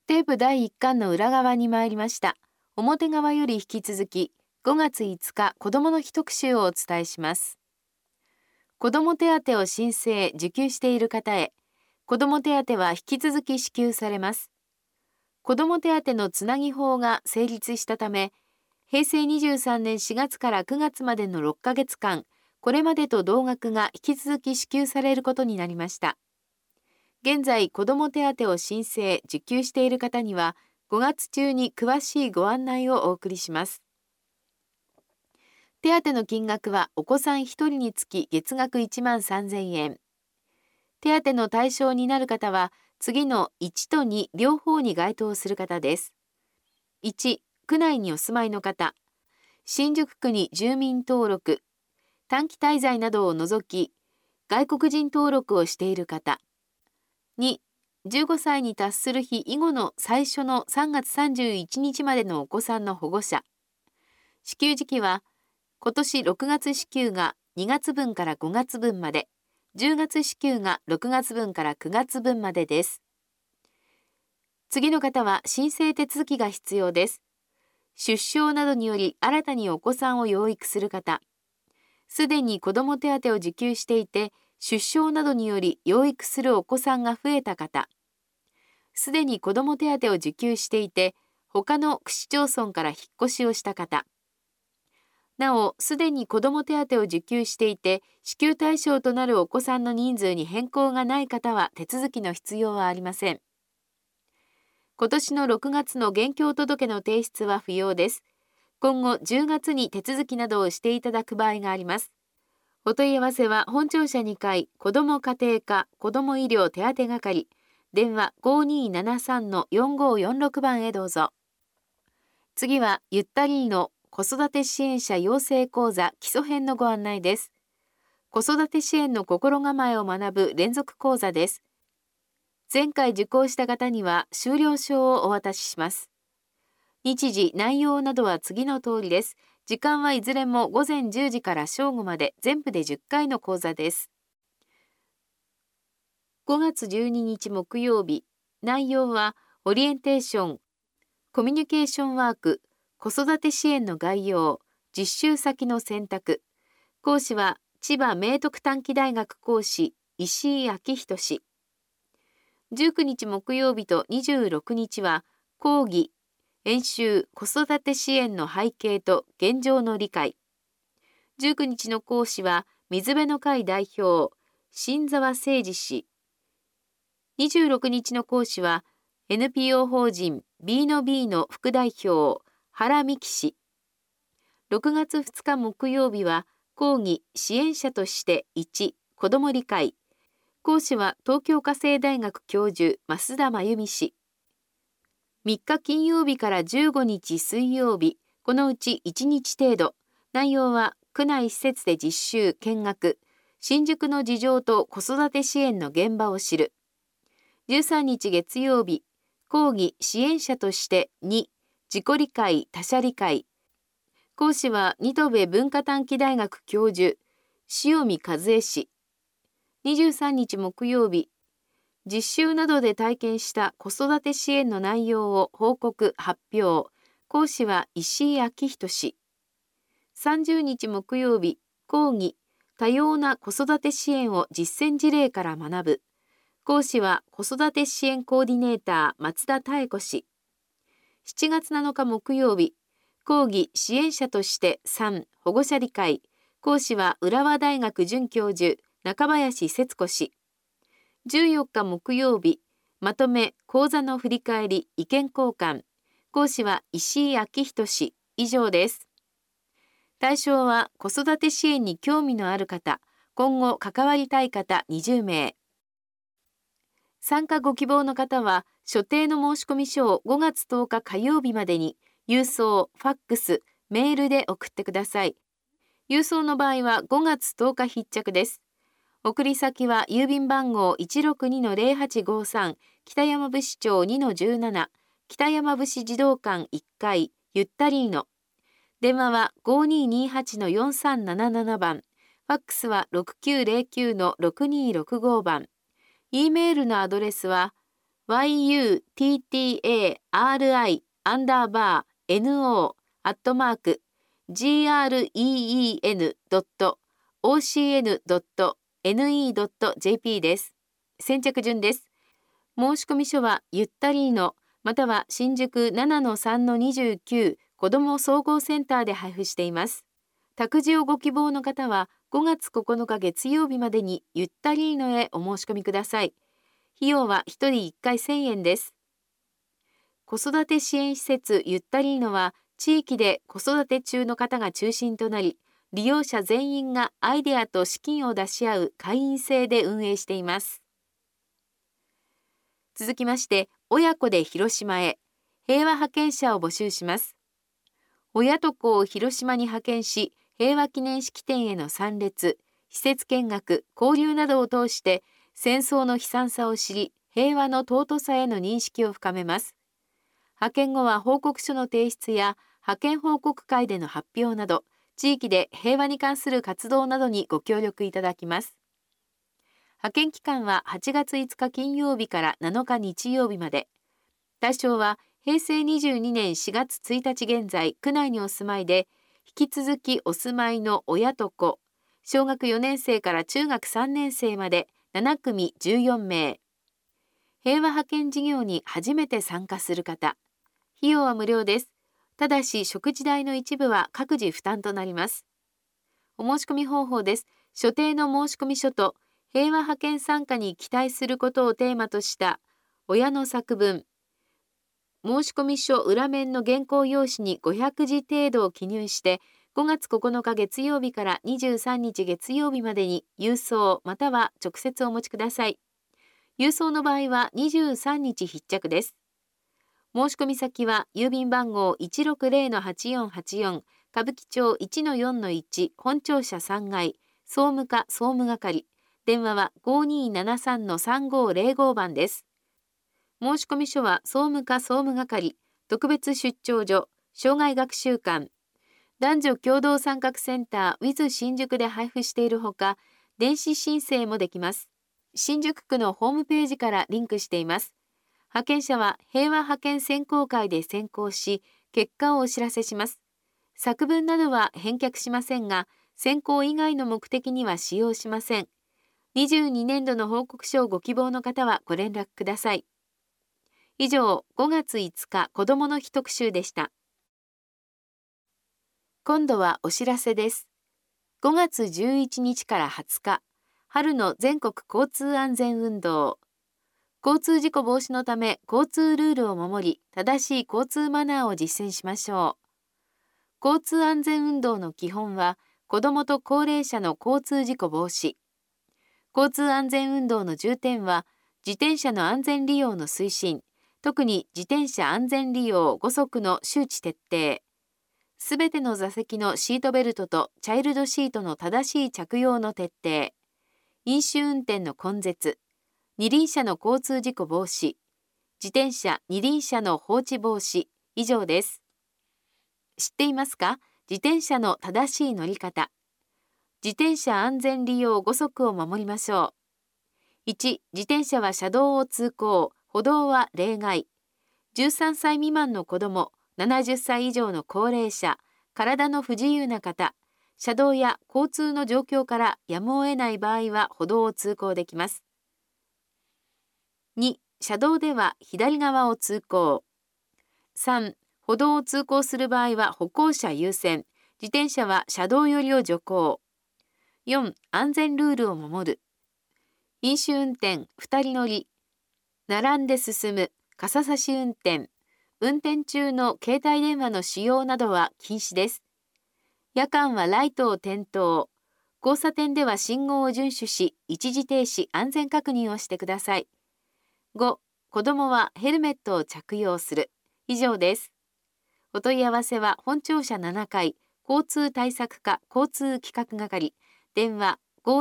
テープ第1巻の裏側に参りました。表側より引き続き、5月5日子どもの日特集をお伝えします。子ども手当を申請・受給している方へ、子ども手当は引き続き支給されます。子ども手当のつなぎ法が成立したため、平成23年4月から9月までの6ヶ月間、これまでと同額が引き続き支給されることになりました。現在、子ども手当を申請・受給している方には、5月中に詳しいご案内をお送りします。手当の金額はお子さん1人につき月額1万3000円。手当の対象になる方は、次の1と2両方に該当する方です。1、区内にお住まいの方、新宿区に住民登録、短期滞在などを除き、外国人登録をしている方。2、15歳に達する日以後の最初の3月31日までのお子さんの保護者。支給時期は、今年6月支給が2月分から5月分まで、10月支給が6月分から9月分までです。次の方は申請手続きが必要です。出生などにより新たにお子さんを養育する方。すでに子ども手当を受給していて、出生などにより養育するお子さんが増えた方。すでに子ども手当を受給していて、他の区市町村から引っ越しをした方。なお、すでに子ども手当を受給していて、支給対象となるお子さんの人数に変更がない方は手続きの必要はありません。今年の6月の現況届の提出は不要です。今後10月に手続きなどをしていただく場合があります。お問い合わせは本庁舎2階子ども家庭科子ども医療手当係、電話 5273-4546 番へどうぞ。次はゆったりの子育て支援者養成講座基礎編のご案内です。子育て支援の心構えを学ぶ連続講座です。前回受講した方には修了証をお渡しします。日時、内容などは次の通りです。時間はいずれも午前10時から正午まで全部で10回の講座です。5月12日木曜日、内容はオリエンテーション、コミュニケーションワーク、子育て支援の概要、実習先の選択。講師は千葉明徳短期大学講師、石井明仁氏。19日木曜日と26日は講義、演習、子育て支援の背景と現状の理解。19日の講師は水辺の会代表、新澤誠二氏。26日の講師は NPO 法人 B の B の副代表、原美希氏。6月2日木曜日は講義、支援者として1、子ども理解。講師は東京家政大学教授、増田真由美氏。3日金曜日から15日水曜日、このうち1日程度。内容は区内施設で実習・見学、新宿の事情と子育て支援の現場を知る。13日月曜日、講義・支援者として2、自己理解・他者理解。講師は新渡戸文化短期大学教授、塩見和恵氏。23日木曜日、実習などで体験した子育て支援の内容を報告・発表。講師は石井明仁氏。30日木曜日、講義、多様な子育て支援を実践事例から学ぶ。講師は子育て支援コーディネーター、松田妙子氏。7月7日木曜日、講義、支援者として3、保護者理解。講師は浦和大学准教授、中林節子氏。14日木曜日、まとめ、講座の振り返り、意見交換。講師は石井明仁氏。以上です。対象は子育て支援に興味のある方、今後関わりたい方20名。参加ご希望の方は、所定の申込書を5月10日火曜日までに、郵送、ファックス、メールで送ってください。郵送の場合は5月10日必着です。送り先は郵便番号 162-0853 北山伏町 2-17 北山伏児童館1階ゆったりーの。電話は 5228-4377 番。ファックスは 6909-6265 番。E メールのアドレスは yutari_green.ocn.ne.jp です。先着順です。申込書はゆったりーのまたは新宿 7-3-29 子ども総合センターで配布しています。託児をご希望の方は5月9日月曜日までにゆったりーのへお申し込みください。費用は1人1回1000円です。子育て支援施設ゆったりーのは地域で子育て中の方が中心となり、利用者全員がアイデアと資金を出し合う会員制で運営しています。続きまして、親子で広島へ平和派遣者を募集します。親と子を広島に派遣し、平和記念式典への参列、施設見学、交流などを通して戦争の悲惨さを知り、平和の尊さへの認識を深めます。派遣後は報告書の提出や派遣報告会での発表など、地域で平和に関する活動などにご協力いただきます。派遣期間は8月5日金曜日から7日日曜日まで。対象は平成22年4月1日現在、区内にお住まいで、引き続きお住まいの親と子、小学4年生から中学3年生まで7組14名。平和派遣事業に初めて参加する方。費用は無料です。ただし食事代の一部は各自負担となります。お申し込み方法です。所定の申込書と平和派遣参加に期待することをテーマとした親の作文、申込書裏面の原稿用紙に500字程度を記入して5月9日月曜日から23日月曜日までに郵送または直接お持ちください。郵送の場合は23日必着です。申込先は郵便番号 160-8484 歌舞伎町 1-4-1 本庁舎3階総務課総務係、電話は 5273-3505 番です。申込書は総務課総務係、特別出張所、障害学習館、男女共同参画センター with 新宿で配布しているほか、電子申請もできます。新宿区のホームページからリンクしています。派遣者は平和派遣選考会で選考し、結果をお知らせします。作文などは返却しませんが、選考以外の目的には使用しません。22年度の報告書をご希望の方はご連絡ください。以上、5月5日子どもの日特集でした。今度はお知らせです。5月11日から20日、春の全国交通安全運動。交通事故防止のため交通ルールを守り、正しい交通マナーを実践しましょう。交通安全運動の基本は、子どもと高齢者の交通事故防止。交通安全運動の重点は、自転車の安全利用の推進、特に自転車安全利用5則の周知徹底。すべての座席のシートベルトとチャイルドシートの正しい着用の徹底。飲酒運転の根絶。二輪車の交通事故防止。自転車、二輪車の放置防止。以上です。知っていますか？自転車の正しい乗り方。自転車安全利用5則を守りましょう。1、自転車は車道を通行。歩道は例外。13歳未満の子ども、70歳以上の高齢者、体の不自由な方、車道や交通の状況からやむを得ない場合は歩道を通行できます。2、車道では左側を通行。3、歩道を通行する場合は歩行者優先、自転車は車道寄りを徐行。4、安全ルールを守る。飲酒運転、2人乗り。並んで進む、傘差し運転、運転中の携帯電話の使用などは禁止です。夜間はライトを点灯。交差点では信号を遵守し、一時停止安全確認をしてください。5、子どもはヘルメットを着用する。以上です。お問い合わせは本庁舎7階、交通対策課交通企画係、電話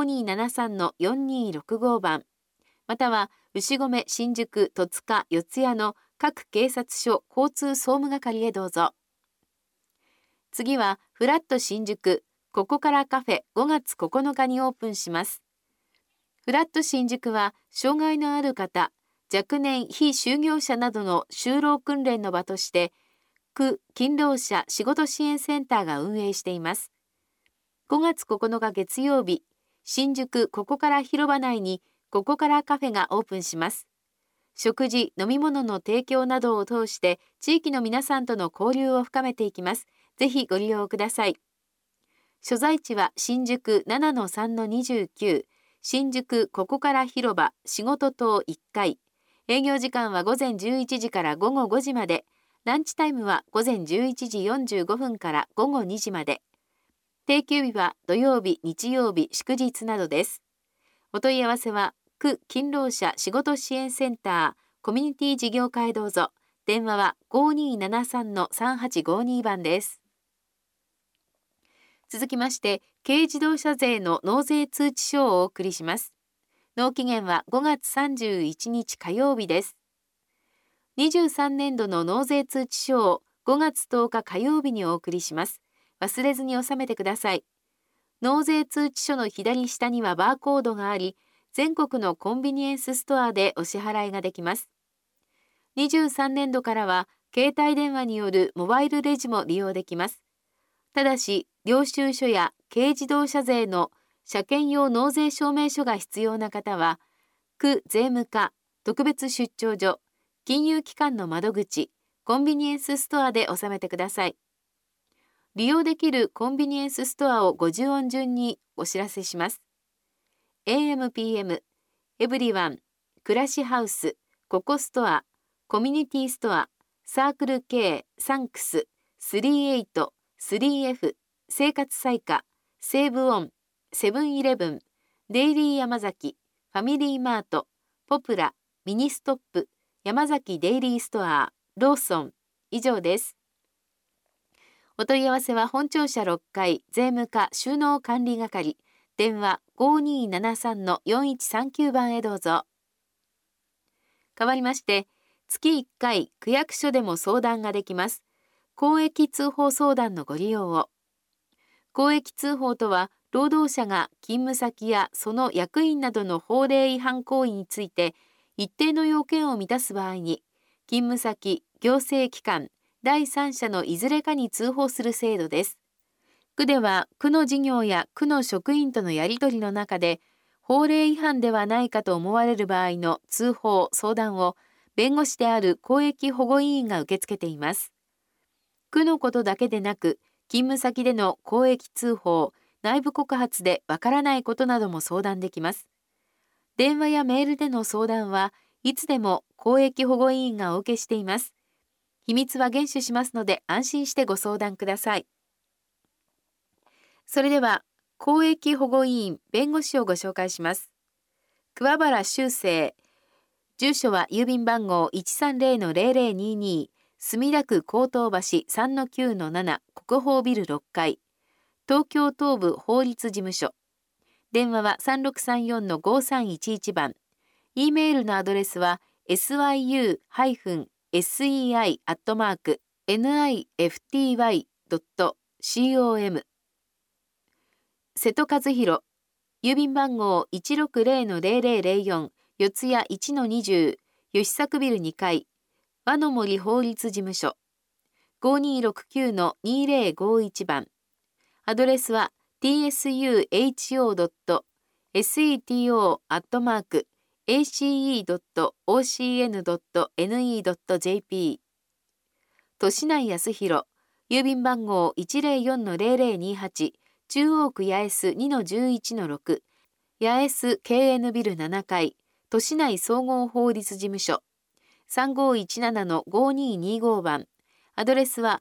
5273-4265 番。または牛込、新宿、戸塚、四谷の各警察署交通総務係へどうぞ。次はフラット新宿、ここからカフェ5月9日にオープンします。フラット新宿は障害のある方、 若年非就業者などの就労訓練の場として、区勤労者仕事支援センターが運営しています。5月9日月曜日、新宿ここから広場内にここからカフェがオープンします。食事、飲み物の提供などを通して地域の皆さんとの交流を深めていきます。ぜひご利用ください。所在地は新宿 7-3-29、新宿ここから広場仕事棟1階。営業時間は午前11時から午後5時まで。ランチタイムは午前11時45分から午後2時まで。定休日は土曜日、日曜日、祝日などです。お問い合わせは区勤労者仕事支援センターコミュニティ事業課へどうぞ。電話は 5273-3852 番です。続きまして、軽自動車税の納税通知書をお送りします。納期限は5月31日火曜日です。23年度の納税通知書を5月10日火曜日にお送りします。忘れずに収めてください。納税通知書の左下にはバーコードがあり、全国のコンビニエンスストアでお支払いができます。23年度からは、携帯電話によるモバイルレジも利用できます。ただし、領収書や軽自動車税の車検用納税証明書が必要な方は、区税務課、特別出張所、金融機関の窓口、コンビニエンスストアで納めてください。利用できるコンビニエンスストアを50音順にお知らせします。AM/PM、エブリワン、暮らしハウス、ココストア、コミュニティストア、サークル K、サンクス、38、3F、生活彩花、セーブオン、セブンイレブン、デイリー山崎、ファミリーマート、ポプラ、ミニストップ、山崎デイリーストア、ローソン、以上です。お問い合わせは本庁舎6階税務課収納管理係、電話 5273-4139 番へどうぞ。代わりまして、月1回区役所でも相談ができます。公益通報相談のご利用を。公益通報とは、労働者が勤務先やその役員などの法令違反行為について一定の要件を満たす場合に、勤務先、行政機関、第三者のいずれかに通報する制度です。区では区の事業や区の職員とのやり取りの中で法令違反ではないかと思われる場合の通報・相談を弁護士である公益保護委員が受け付けています。区のことだけでなく、勤務先での公益通報、内部告発でわからないことなども相談できます。電話やメールでの相談はいつでも公益保護委員がお受けしています。秘密は厳守しますので安心してご相談ください。それでは、公益保護委員弁護士をご紹介します。桑原修正。住所は郵便番号 130-0022、墨田区江東橋 3-9-7 国宝ビル6階。東京東部法律事務所。電話は 3634-5311 番。E メールのアドレスは syu-sei@nifty.com。瀬戸和弘。郵便番号 160-0004 四谷 1-20 吉作ビル2階。和の森法律事務所。5269-2051 番。アドレスは tsuho.ace.ocn.ne.jp。年内康弘。郵便番号 104-0028 中央区八重洲 2-11-6 八重洲 KN ビル7階。年内総合法律事務所。3517-5225 番。アドレスは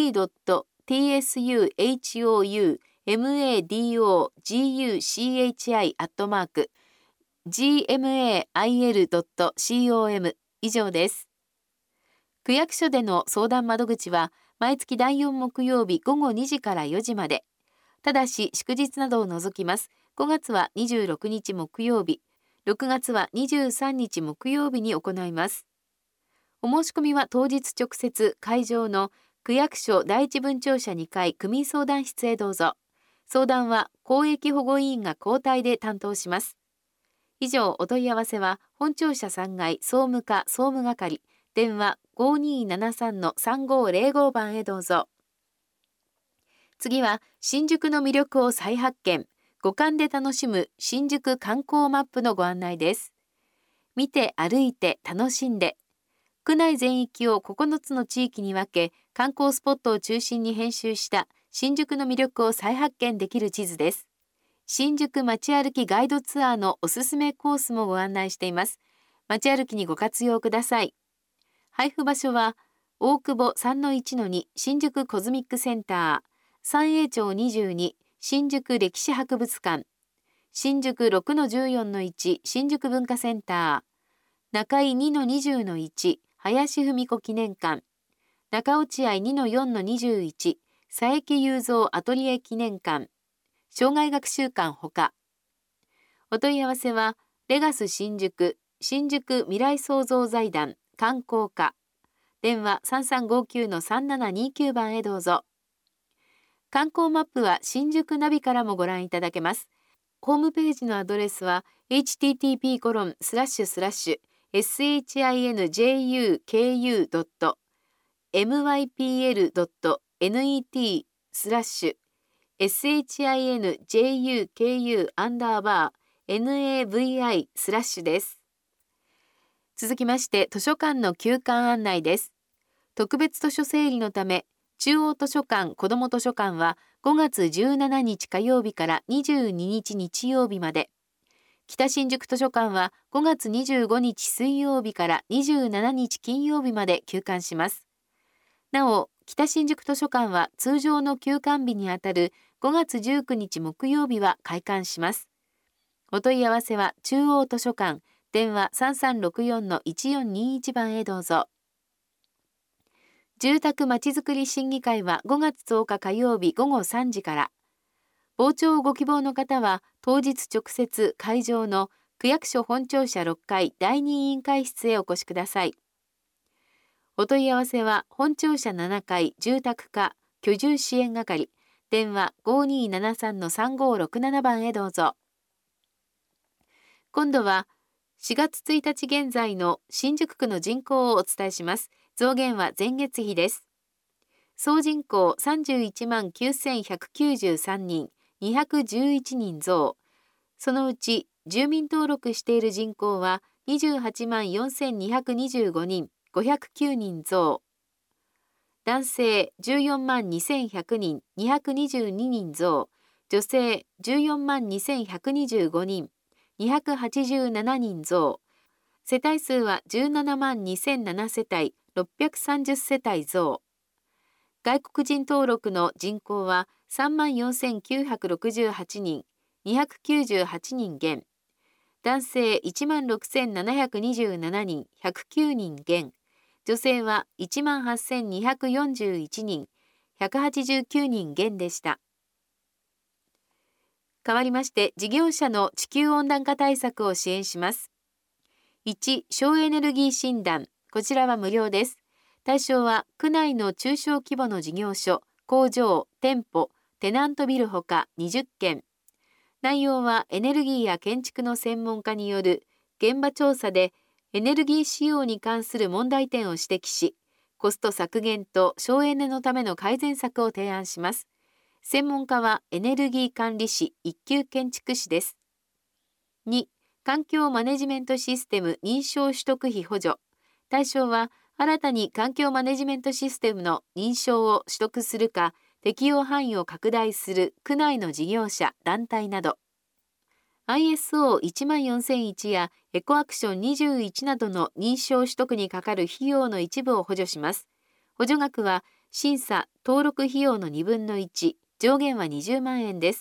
t.tsuhomadoguchi@gmail.com 以上です。区役所での相談窓口は毎月第4木曜日午後2時から4時まで。ただし祝日などを除きます。5月は26日木曜日、6月は23日木曜日に行います。お申し込みは当日直接会場の区役所第一分庁舎2階区民相談室へどうぞ。相談は公益保護委員が交代で担当します。 以上、お問い合わせは本庁舎3階総務課総務係、電話5273-3505番へどうぞ。次は新宿の魅力を再発見、五感で楽しむ新宿観光マップのご案内です。見て歩いて楽しんで、区内全域を9つの地域に分け、観光スポットを中心に編集した新宿の魅力を再発見できる地図です。新宿街歩きガイドツアーのおすすめコースもご案内しています。街歩きにご活用ください。配布場所は大久保 3-1-2 新宿コズミックセンター、三栄町22新宿歴史博物館、新宿 6-14-1 新宿文化センター、中井 2-20-1 林文子記念館、中落合 2-4-21 佐伯雄三アトリエ記念館、障害学習館ほか。お問い合わせはレガス新宿新宿未来創造財団観光課、電話 3359-3729 番へどうぞ。観光マップは新宿ナビからもご覧いただけます。ホームページのアドレスは http://shinjuku.mypl.net/SHINJUKU_NAVI/ です。続きまして図書館の休館案内です。特別図書整理のため、中央図書館子ども図書館は5月17日火曜日から22日日曜日まで、北新宿図書館は5月25日水曜日から27日金曜日まで休館します。なお、北新宿図書館は通常の休館日にあたる5月19日木曜日は開館します。お問い合わせは中央図書館、電話 3364-1421 番へどうぞ。住宅まちづくり審議会は5月10日火曜日午後3時から。傍聴をご希望の方は当日直接会場の区役所本庁舎6階第2委員会室へお越しください。お問い合わせは本庁舎7階住宅課居住支援係、電話 5273-3567 番へどうぞ。今度は4月1日現在の新宿区の人口をお伝えします。増減は前月比です。総人口31万9193人、211人増。そのうち住民登録している人口は28万4225人、509人増。男性14万2100人、222人増。女性14万2125人、287人増。世帯数は17万2007世帯、630世帯増。外国人登録の人口は3万4968人、298人減。男性1万6727人、109人減。女性は1万8241人、189人減でした。変わりまして、事業者の地球温暖化対策を支援します。1、省エネルギー診断。こちらは無料です。対象は区内の中小規模の事業所、工場、店舗、テナントビルほか20件。内容はエネルギーや建築の専門家による現場調査でエネルギー使用に関する問題点を指摘し、コスト削減と省エネのための改善策を提案します。専門家はエネルギー管理士一級建築士です。2、環境マネジメントシステム認証取得費補助。対象は新たに環境マネジメントシステムの認証を取得するか、適用範囲を拡大する区内の事業者、団体など。ISO14001 やエコアクション21などの認証取得にかかる費用の一部を補助します。補助額は審査・登録費用の2分の1、上限は20万円です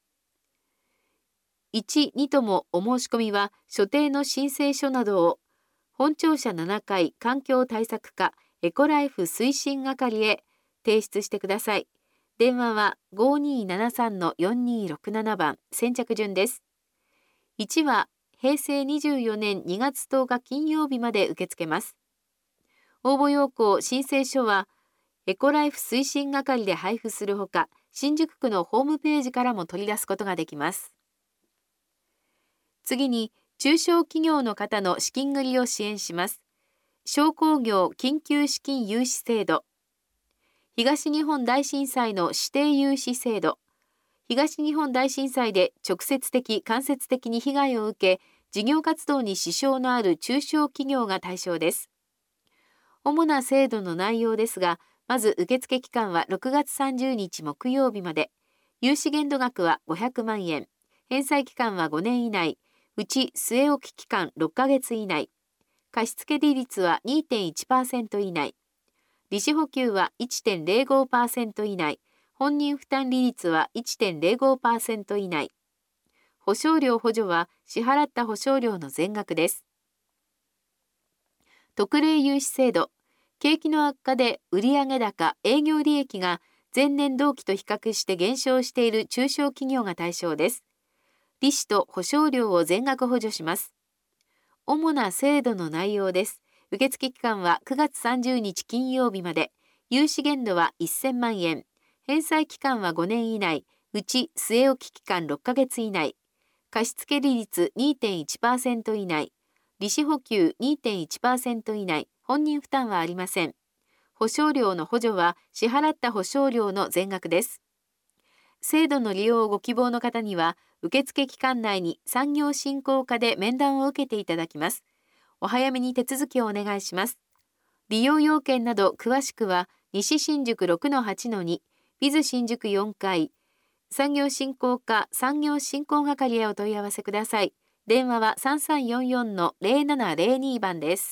。1、2ともお申し込みは所定の申請書などを本庁舎7階環境対策課エコライフ推進係へ提出してください。電話は 5273-4267 番、先着順です。1は平成24年2月10日金曜日まで受け付けます。応募要項・申請書はエコライフ推進係で配布するほか、新宿区のホームページからも取り出すことができます。次に、 中小企業の方の資金繰りを支援します。商工業緊急資金融資制度。東日本大震災の指定融資制度。東日本大震災で直接的・間接的に被害を受け、事業活動に支障のある中小企業が対象です。主な制度の内容ですが、まず受付期間は6月30日木曜日まで、融資限度額は500万円、返済期間は5年以内、うち据え置き期間6ヶ月以内、貸付利率は 2.1% 以内、利子補給は 1.05% 以内、本人負担利率は 1.05% 以内。保証料補助は支払った保証料の全額です。特例融資制度。景気の悪化で売上高、営業利益が前年同期と比較して減少している中小企業が対象です。利子と保証料を全額補助します。主な制度の内容です。受付期間は9月30日金曜日まで、融資限度は1000万円、返済期間は5年以内、うち据え置き期間6ヶ月以内、貸付利率 2.1% 以内、利子補給 2.1% 以内、本人負担はありません。保証料の補助は支払った保証料の全額です。制度の利用をご希望の方には、受付期間内に産業振興課で面談を受けていただきます。お早めに手続きをお願いします。利用要件など詳しくは、西新宿 6-8-2、ビズ新宿4階、産業振興課産業振興係へお問い合わせください。電話は 3344-0702 番です。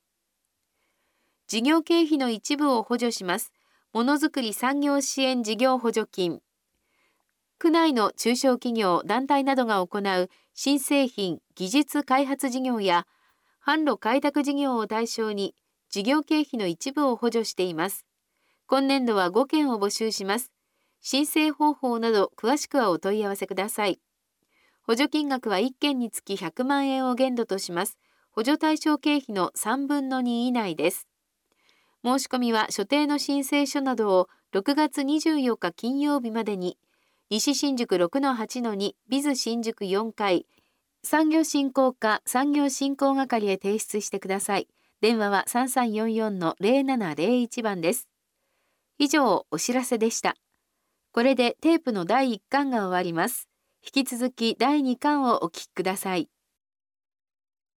事業経費の一部を補助します。ものづくり産業支援事業補助金。区内の中小企業、団体などが行う新製品、技術開発事業や販路開拓事業を対象に事業経費の一部を補助しています。今年度は5件を募集します。申請方法など詳しくはお問い合わせください。補助金額は1件につき100万円を限度とします。補助対象経費の3分の2以内です。申し込みは所定の申請書などを6月24日金曜日までに、西新宿 6-8-2 ビズ新宿4階、産業振興課産業振興係へ提出してください。電話は 3344-0701 番です。以上、お知らせでした。これでテープの第1巻が終わります。引き続き第2巻をお聞きください。